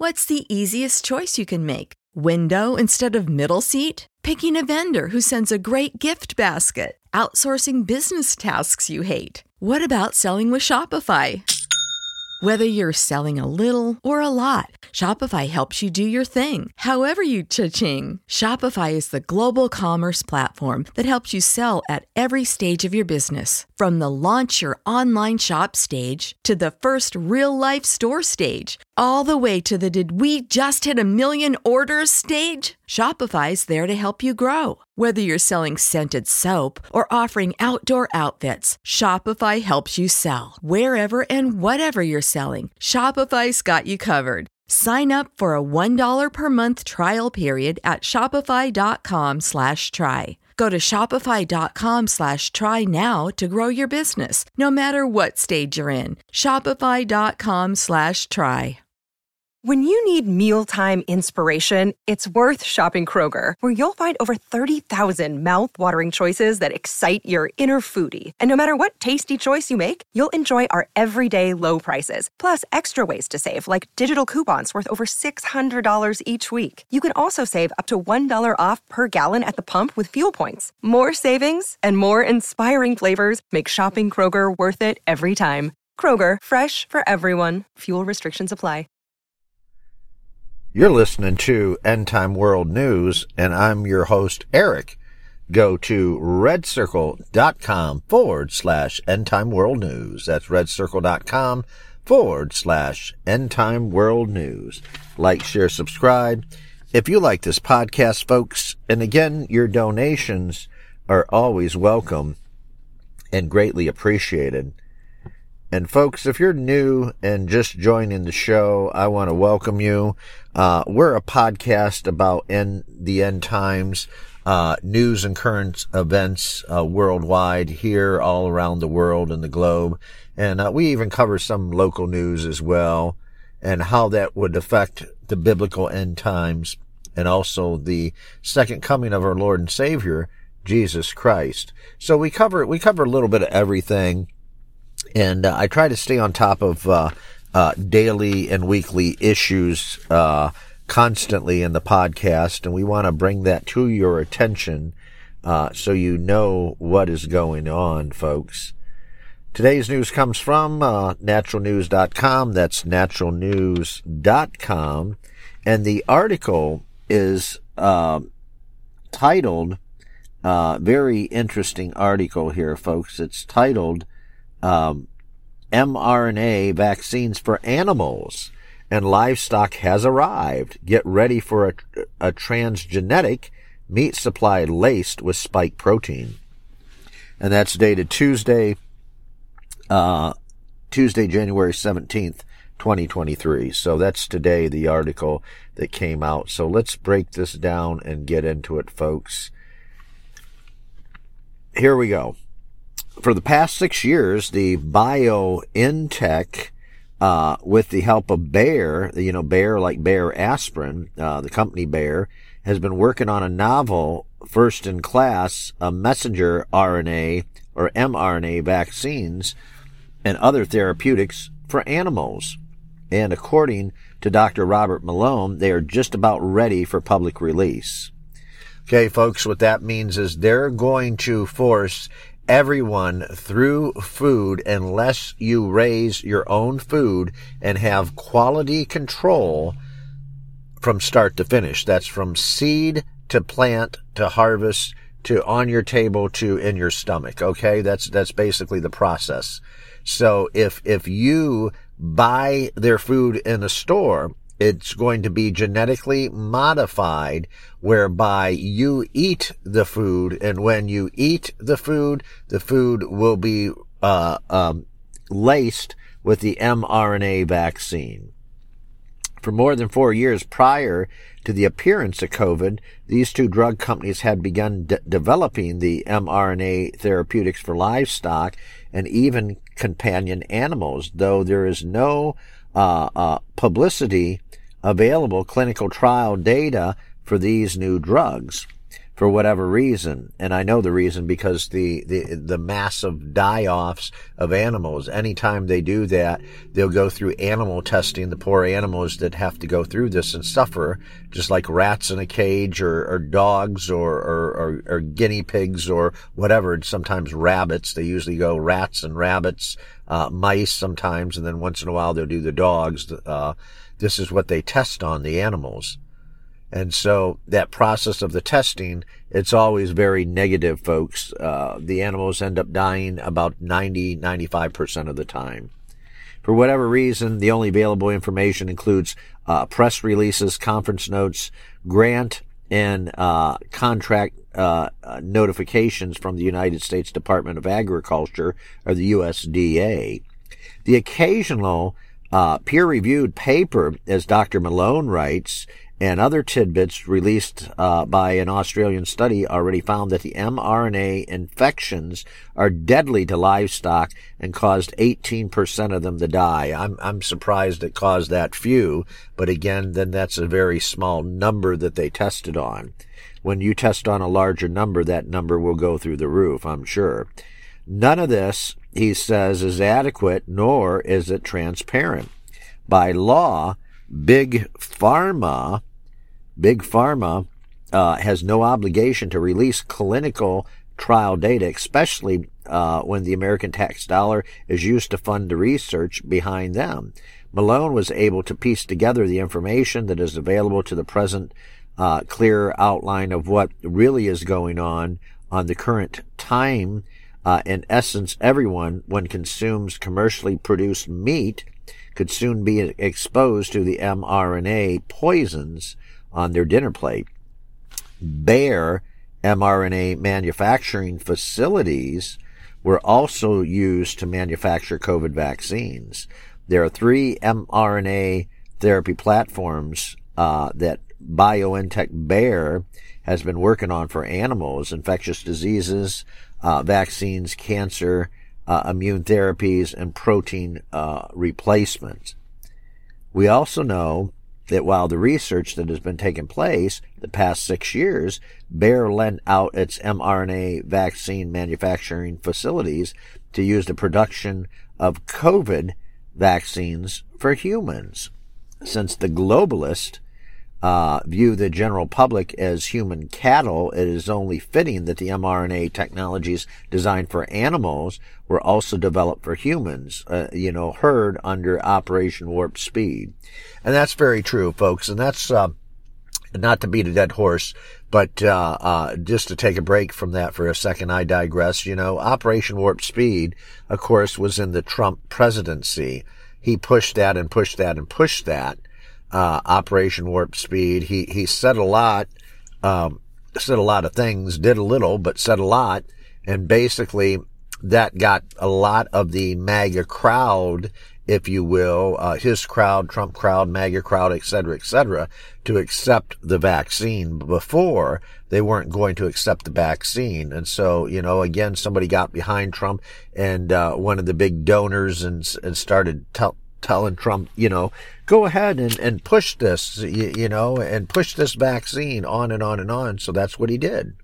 What's the easiest choice you can make? Window instead of middle seat? Picking a vendor who sends a great gift basket? Outsourcing business tasks you hate? What about selling with Shopify? Whether you're selling a little or a lot, Shopify helps you do your thing, however you cha-ching. Shopify is the global commerce platform that helps you sell at every stage of your business. From the launch your online shop stage to the first real-life store stage, all the way to the did we just hit a million orders stage. Shopify's there to help you grow. Whether you're selling scented soap or offering outdoor outfits, Shopify helps you sell. Wherever and whatever you're selling, Shopify's got you covered. Sign up for a $1 per month trial period at shopify.com/try. Go to shopify.com/try now to grow your business, no matter what stage you're in. Shopify.com/try. When you need mealtime inspiration, it's worth shopping Kroger, where you'll find over 30,000 mouth-watering choices that excite your inner foodie. And no matter what tasty choice you make, you'll enjoy our everyday low prices, plus extra ways to save, like digital coupons worth over $600 each week. You can also save up to $1 off per gallon at the pump with fuel points. More savings and more inspiring flavors make shopping Kroger worth it every time. Kroger, fresh for everyone. Fuel restrictions apply. You're listening to End Time World News, and I'm your host, Eric. Go to redcircle.com/End Time World News. That's redcircle.com/End Time World News. Like, share, subscribe. If you like this podcast, folks, and again, your donations are always welcome and greatly appreciated. And folks, if you're new and just joining the show, I want to welcome you. We're a podcast about the end times, news and current events worldwide, here, all around the world and the globe. And we even cover some local news as well, and how that would affect the biblical end times, and also the second coming of our Lord and Savior, Jesus Christ. So we cover a little bit of everything. And I try to stay on top of daily and weekly issues constantly in the podcast, and we want to bring that to your attention so you know what is going on, folks. Today's news comes from naturalnews.com. That's naturalnews.com. And the article is titled, very interesting article here, folks. It's titled, mRNA vaccines for animals and livestock has arrived. Get ready for a transgenic meat supply laced with spike protein. And that's dated Tuesday, January 17th, 2023. So that's today, the article that came out. So let's break this down and get into it, folks. Here we go. For the past 6 years, the BioNTech, with the help of Bayer, Bayer like Bayer aspirin, the company Bayer, has been working on a novel, first-in-class messenger RNA or mRNA vaccines and other therapeutics for animals. And according to Dr. Robert Malone, they are just about ready for public release. Okay, folks, what that means is they're going to force everyone through food unless you raise your own food and have quality control from start to finish. That's from seed to plant to harvest to on your table to in your stomach. Okay, that's basically the process. So if you buy their food in a store, it's going to be genetically modified, whereby you eat the food, and when you eat the food will be laced with the mRNA vaccine. For more than 4 years prior to the appearance of COVID, these two drug companies had begun developing the mRNA therapeutics for livestock and even companion animals, though there is no publicity available clinical trial data for these new drugs. for whatever reason. And I know the reason, because the massive die-offs of animals. Anytime they do that, they'll go through animal testing, the poor animals that have to go through this and suffer, just like rats in a cage, or dogs, or guinea pigs, or whatever. Sometimes rabbits. They usually go rats and rabbits, mice sometimes, and then once in a while they'll do the dogs. This is what they test on, the animals. And so that process of the testing, it's always very negative, folks. The animals end up dying about 95% of the time. For whatever reason, the only available information includes press releases, conference notes, grant and contract notifications from the United States Department of Agriculture, or the USDA. The occasional peer-reviewed paper, as Dr. Malone writes, and other tidbits released by an Australian study already found that the mRNA infections are deadly to livestock and caused 18% of them to die. I'm surprised it caused that few, but again, then that's a very small number that they tested on. When you test on a larger number, that number will go through the roof, I'm sure. None of this, he says, is adequate, nor is it transparent. By law, Big Pharma has no obligation to release clinical trial data, especially when the American tax dollar is used to fund the research behind them. Malone was able to piece together the information that is available to the present clear outline of what really is going on the current time. In essence, everyone, when consumes commercially produced meat, could soon be exposed to the mRNA poisons on their dinner plate. Bayer mRNA manufacturing facilities were also used to manufacture COVID vaccines. There are 3 mRNA therapy platforms that BioNTech Bayer has been working on for animals: infectious diseases, vaccines, cancer, immune therapies, and protein replacement. We also know that while the research that has been taking place the past 6 years, Bayer lent out its mRNA vaccine manufacturing facilities to use the production of COVID vaccines for humans. Since the globalists view the general public as human cattle, it is only fitting that the mRNA technologies designed for animals were also developed for humans, heard under Operation Warp Speed. And that's very true, folks. And that's not to beat a dead horse, but just to take a break from that for a second, I digress. Operation Warp Speed, of course, was in the Trump presidency. He pushed that and pushed that and pushed that. Operation Warp Speed. He said a lot of things, did a little, but said a lot. And basically that got a lot of the MAGA crowd, if you will, his crowd, Trump crowd, MAGA crowd, et cetera, to accept the vaccine. Before, they weren't going to accept the vaccine. And so, again, somebody got behind Trump, and one of the big donors and started telling Trump, go ahead and push this, and push this vaccine on and on and on. So that's what he did.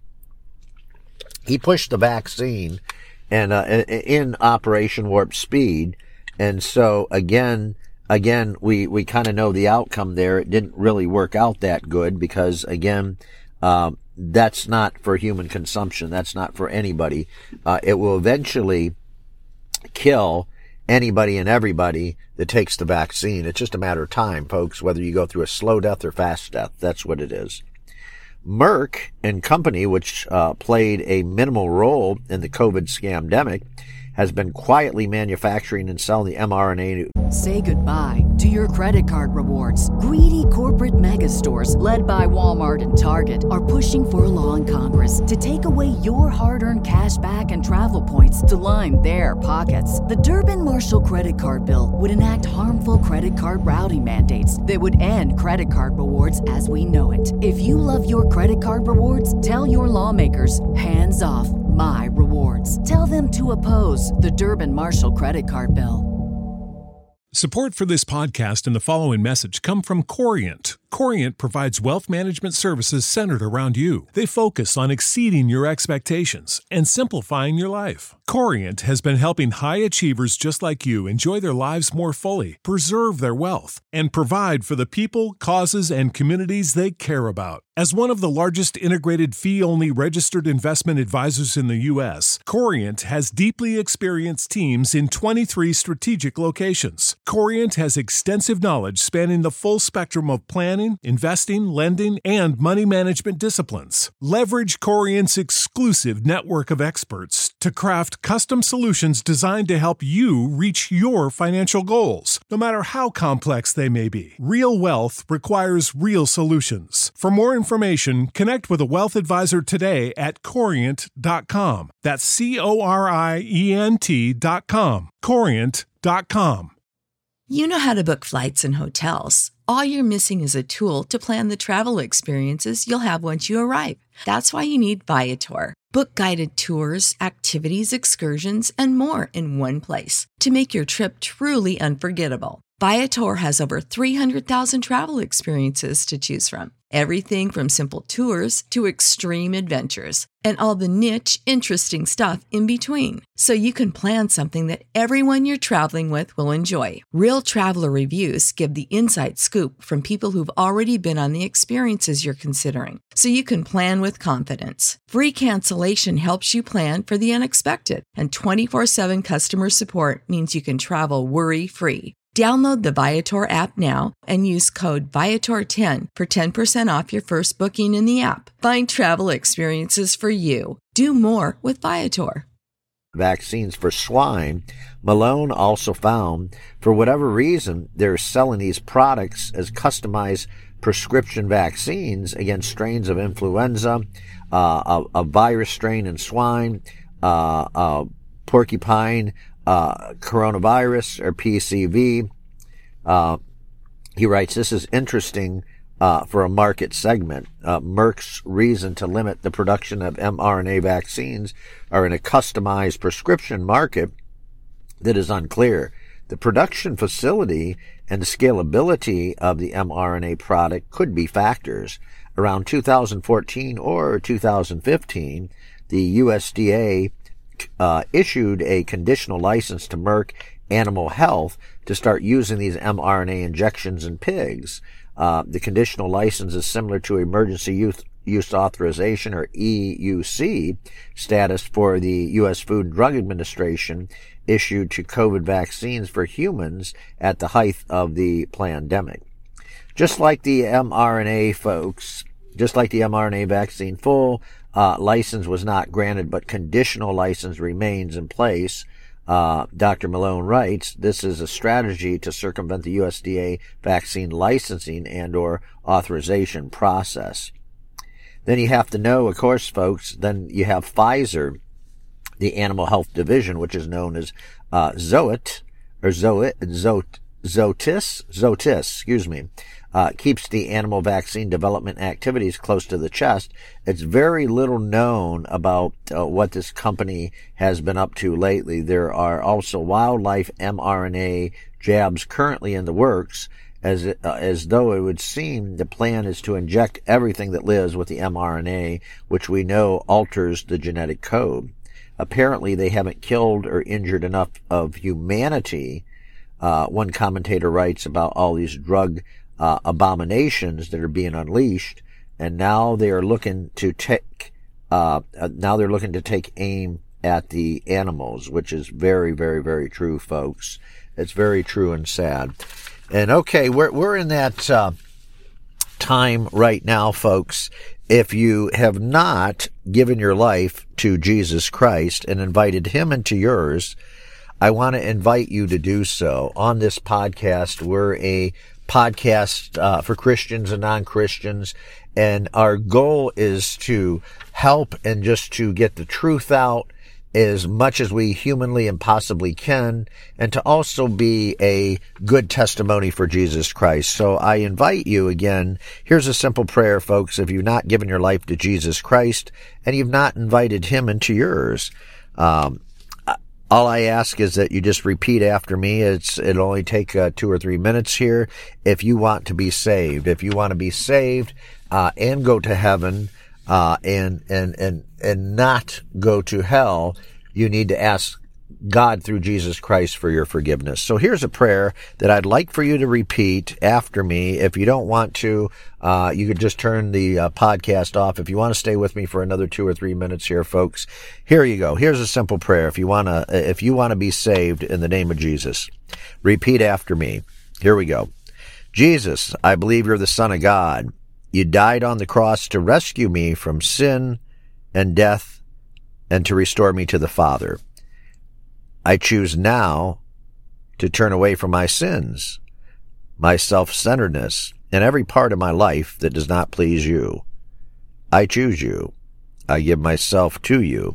He pushed the vaccine and in Operation Warp Speed. And so again, we kind of know the outcome there. It didn't really work out that good because, again, that's not for human consumption. That's not for anybody. It will eventually kill anybody and everybody that takes the vaccine. It's just a matter of time, folks, whether you go through a slow death or fast death. That's what it is. Merck and Company, which played a minimal role in the COVID scamdemic, has been quietly manufacturing and selling the mRNA. Say goodbye to your credit card rewards. Greedy corporate mega stores, led by Walmart and Target, are pushing for a law in Congress to take away your hard-earned cash back and travel points to line their pockets. The Durbin-Marshall credit card bill would enact harmful credit card routing mandates that would end credit card rewards as we know it. If you love your credit card rewards, tell your lawmakers, hands off my rewards. Tell them to oppose the Durbin-Marshall credit card bill. Support for this podcast and the following message come from Corient. Corient provides wealth management services centered around you. They focus on exceeding your expectations and simplifying your life. Corient has been helping high achievers just like you enjoy their lives more fully, preserve their wealth, and provide for the people, causes, and communities they care about. As one of the largest integrated fee-only registered investment advisors in the U.S., Corient has deeply experienced teams in 23 strategic locations. Corient has extensive knowledge spanning the full spectrum of planning, investing, lending, and money management disciplines. Leverage Corient's exclusive network of experts to craft custom solutions designed to help you reach your financial goals, no matter how complex they may be. Real wealth requires real solutions. For more information, connect with a wealth advisor today at Corient.com. That's Corient.com. Corient.com. You know how to book flights and hotels. All you're missing is a tool to plan the travel experiences you'll have once you arrive. That's why you need Viator. Book guided tours, activities, excursions, and more in one place to make your trip truly unforgettable. Viator has over 300,000 travel experiences to choose from. Everything from simple tours to extreme adventures and all the niche, interesting stuff in between. So you can plan something that everyone you're traveling with will enjoy. Real traveler reviews give the inside scoop from people who've already been on the experiences you're considering. So you can plan with confidence. Free cancellation helps you plan for the unexpected. And 24/7 customer support means you can travel worry-free. Download the Viator app now and use code Viator10 for 10% off your first booking in the app. Find travel experiences for you. Do more with Viator. Vaccines for swine, Malone also found, for whatever reason, they're selling these products as customized prescription vaccines against strains of influenza, a virus strain in swine, porcupine, coronavirus, or PCV. He writes, this is interesting for a market segment. Merck's reason to limit the production of mRNA vaccines are in a customized prescription market that is unclear. The production facility and the scalability of the mRNA product could be factors. Around 2014 or 2015, the USDA issued a conditional license to Merck Animal Health to start using these mRNA injections in pigs. The conditional license is similar to emergency use authorization, or EUC, status for the U.S. Food and Drug Administration issued to COVID vaccines for humans at the height of the pandemic. Just like the mRNA, folks, just like the mRNA vaccine, full license was not granted, but conditional license remains in place. Dr. Malone writes, this is a strategy to circumvent the USDA vaccine licensing and or authorization process. Then you have to know, of course, folks, then you have Pfizer, the animal health division, which is known as Zoetis, keeps the animal vaccine development activities close to the chest. It's very little known about what this company has been up to lately. There are also wildlife mRNA jabs currently in the works, as though it would seem the plan is to inject everything that lives with the mRNA, which we know alters the genetic code. Apparently, they haven't killed or injured enough of humanity. One commentator writes about all these drug abominations that are being unleashed, and now they are looking to take aim at the animals, which is very, very, very true, folks. It's very true and sad. And okay, we're in that time right now, folks. If you have not given your life to Jesus Christ and invited him into yours, I want to invite you to do so. On this podcast, we're a podcast for Christians and non-Christians, and our goal is to help and just to get the truth out as much as we humanly and possibly can, and to also be a good testimony for Jesus Christ. So I invite you again. Here's a simple prayer, folks. If you've not given your life to Jesus Christ and you've not invited him into yours, All I ask is that you just repeat after me. It'll only take 2 or 3 minutes here. If you want to be saved, and go to heaven, and not go to hell, you need to ask God through Jesus Christ for your forgiveness. So here's a prayer that I'd like for you to repeat after me. If you don't want to, you could just turn the podcast off. If you want to stay with me for another 2 or 3 minutes here, folks, here you go. Here's a simple prayer. If you want to be saved in the name of Jesus, repeat after me. Here we go. Jesus, I believe you're the Son of God. You died on the cross to rescue me from sin and death and to restore me to the Father. I choose now to turn away from my sins, my self-centeredness, and every part of my life that does not please you. I choose you. I give myself to you.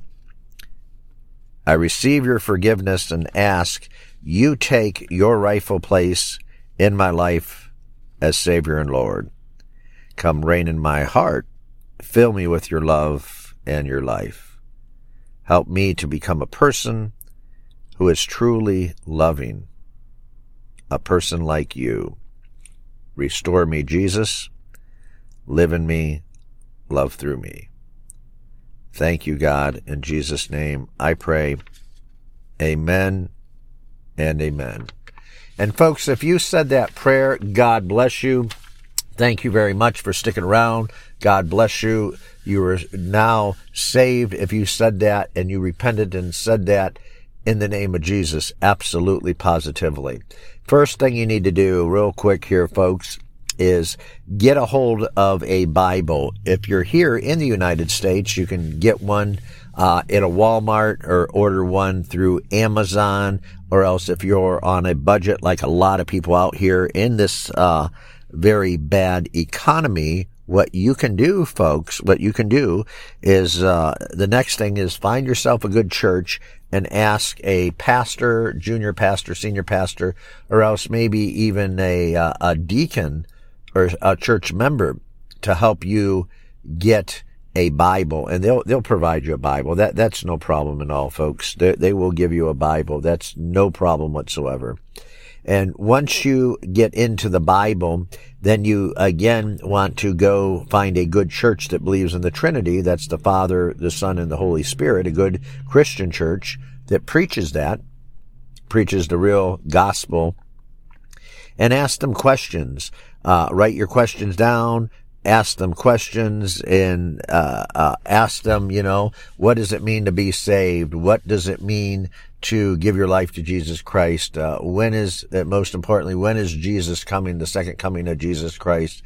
I receive your forgiveness and ask you take your rightful place in my life as Savior and Lord. Come reign in my heart. Fill me with your love and your life. Help me to become a person who is truly loving, a person like you. Restore me, Jesus. Live in me. Love through me. Thank you, God. In Jesus' name, I pray. Amen and amen. And folks, if you said that prayer, God bless you. Thank you very much for sticking around. God bless you. You are now saved if you said that and you repented and said that in the name of Jesus, absolutely, positively. First thing you need to do real quick here, folks, is get a hold of a Bible. If you're here in the United States, you can get one at a Walmart or order one through Amazon, or else if you're on a budget like a lot of people out here in this very bad economy, what you can do, folks, is the next thing is find yourself a good church and ask a pastor, junior pastor, senior pastor, or else maybe even a deacon or a church member to help you get a Bible, and they'll provide you a Bible. That's no problem at all, folks. They will give you a Bible. That's no problem whatsoever. And once you get into the Bible, then you again want to go find a good church that believes in the Trinity. That's the Father, the Son, and the Holy Spirit. A good Christian church that preaches the real gospel. And ask them questions. Write your questions down. Ask them questions and ask them, what does it mean to be saved? What does it mean to give your life to Jesus Christ? Most importantly, when is Jesus coming, the second coming of Jesus Christ?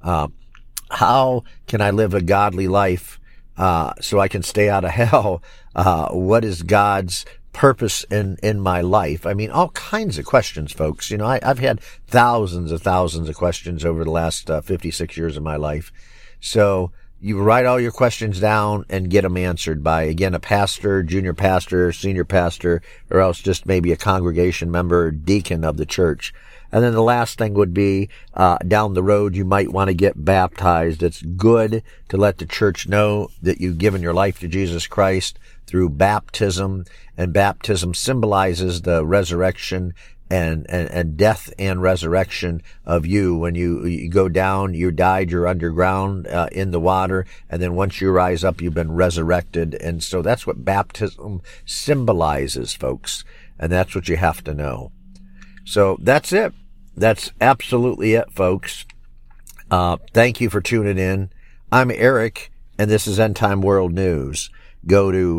How can I live a godly life so I can stay out of hell? What is God's purpose in my life? I mean, all kinds of questions, folks. I've had thousands of questions over the last 56 years of my life. So you write all your questions down and get them answered by, again, a pastor, junior pastor, senior pastor, or else just maybe a congregation member, deacon of the church. And then the last thing would be, down the road, you might want to get baptized. It's good to let the church know that you've given your life to Jesus Christ through baptism, and baptism symbolizes the resurrection and death and resurrection of you. When you go down, you died, you're underground in the water, and then once you rise up, you've been resurrected. And so that's what baptism symbolizes, folks, and that's what you have to know. So that's it. That's absolutely it, folks. Thank you for tuning in. I'm Eric, and this is End Time World News. Go to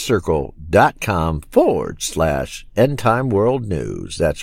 redcircle.com/End Time World News. That's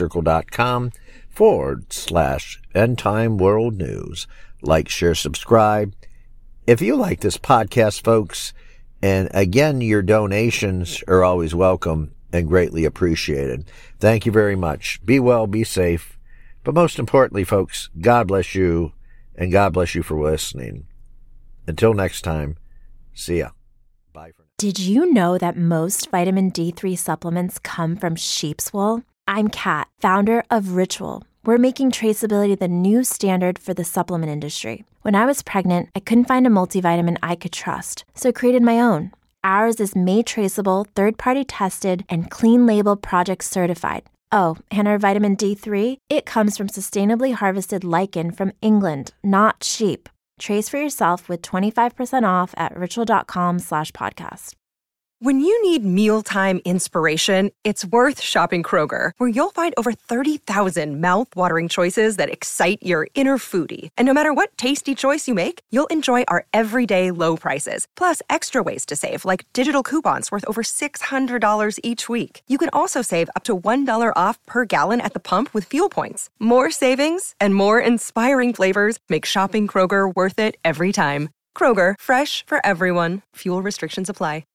redcircle.com/End Time World News. Like, share, subscribe. If you like this podcast, folks, and again, your donations are always welcome and greatly appreciated. Thank you very much. Be well, be safe. But most importantly, folks, God bless you, and God bless you for listening. Until next time, see ya. Bye for now. Did you know that most vitamin D3 supplements come from sheep's wool? I'm Kat, founder of Ritual. We're making traceability the new standard for the supplement industry. When I was pregnant, I couldn't find a multivitamin I could trust, so I created my own. ours is made traceable, third-party tested, and clean label project certified. Oh, and our vitamin D3, it comes from sustainably harvested lichen from England, not sheep. Trace for yourself with 25% off at ritual.com/podcast. When you need mealtime inspiration, it's worth shopping Kroger, where you'll find over 30,000 mouth-watering choices that excite your inner foodie. And no matter what tasty choice you make, you'll enjoy our everyday low prices, plus extra ways to save, like digital coupons worth over $600 each week. You can also save up to $1 off per gallon at the pump with fuel points. More savings and more inspiring flavors make shopping Kroger worth it every time. Kroger, fresh for everyone. Fuel restrictions apply.